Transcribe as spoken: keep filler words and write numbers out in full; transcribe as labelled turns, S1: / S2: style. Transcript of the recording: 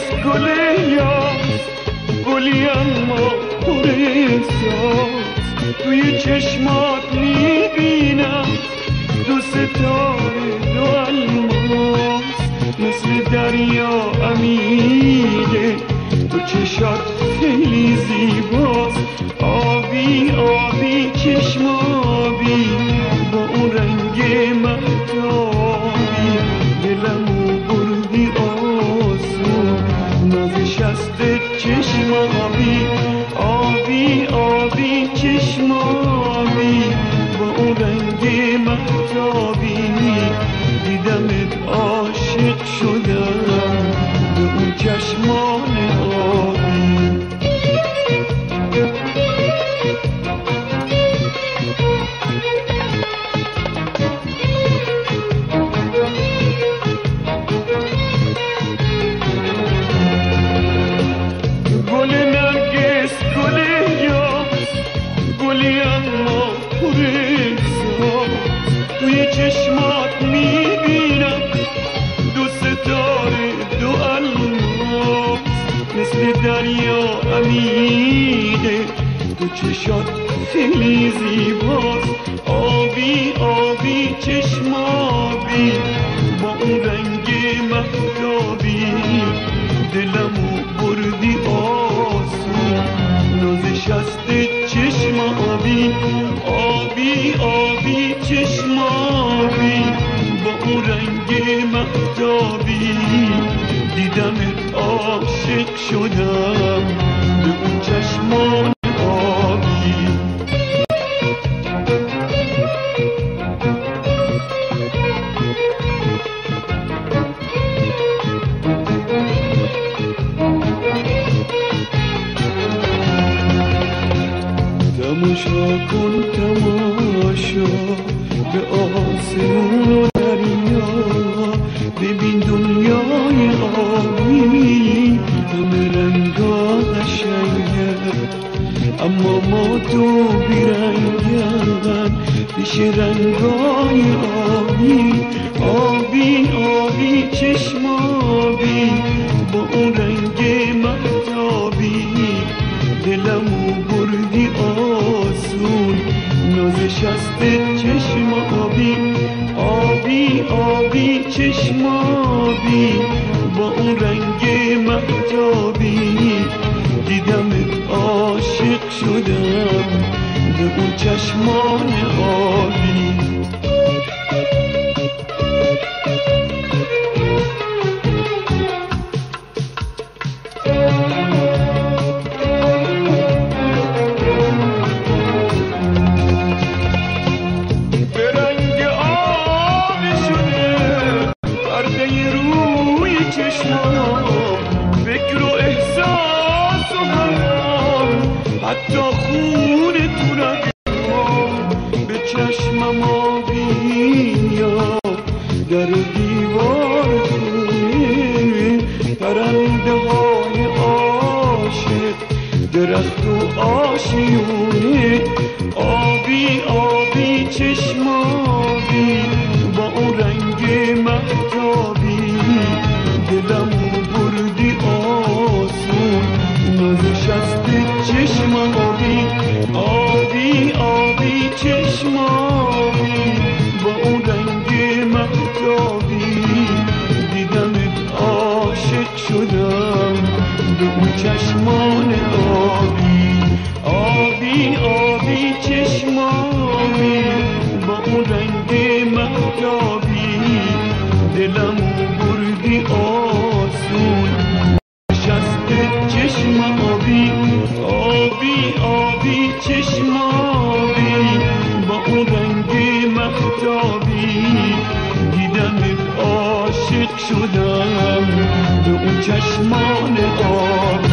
S1: گل یاس، گلی اما پر احساس. توی چشمات میبینم دو ستاره دو الماس، مثل دریا عمیقه تو چشات خیلی زیباست. آبی آبی چشم آبی با اون رنگ مهتابی، دلمو بردی آسون نازش است چشم آبی. آبی آبی چشم آبی با اون رنگ مهتابی، دیدمت عاشق شدم به اون چشمان آبی. گل نرگس گل یاس، گلی اما پر احساس. توی چشمات میبینم دو ستاره دو الماس، مثل دریا عمیقه تو چشات خیلی زیباست. آبی آبی چشم آبی با اون رنگ مهتابی، دلمو بردی آسون نازش است چشم آبی. آبی آبی چشم آبی با اون رنگ مهتابی، دیدمت عاشق شدم به اون چشمان آبی. تماشا کن تماشا به آسمون و دریا، ببین دنیای آبی همه رنگا قشنگه، اما ما تو بیرنگن پیش رنگای آبی. آبی آبی چشم آبی با اون رنگ مهتابی، دلمو بردی آسون نازش است چشم آبی. آبی آبی چشم آبی با اون رنگ مهتابی، دیدمت عاشق شدم به اون چشمان آبی. فکر و احساس و حال، حتی خون تو رگم به چشمم آبی یا در دیوار خونه. پرنده های عاشق درخت و آشیونه. آبی آبی چشم آبی با اون رنگ مهتابی، دلمو بردی آسون نازش است چشم آبی. آبی آبی چشم آبی با اون رنگ مهتابی، دیدمت عاشق شدم به اون چشمان آبی. آبی آبی چشم آبی با اون رنگ مهتابی، دلمو بردی آسون نشست چشم آبی. آبی آبی چشم آبی با اون رنگ مهتابی، دیدمت عاشق شدم به اون چشمان آبی.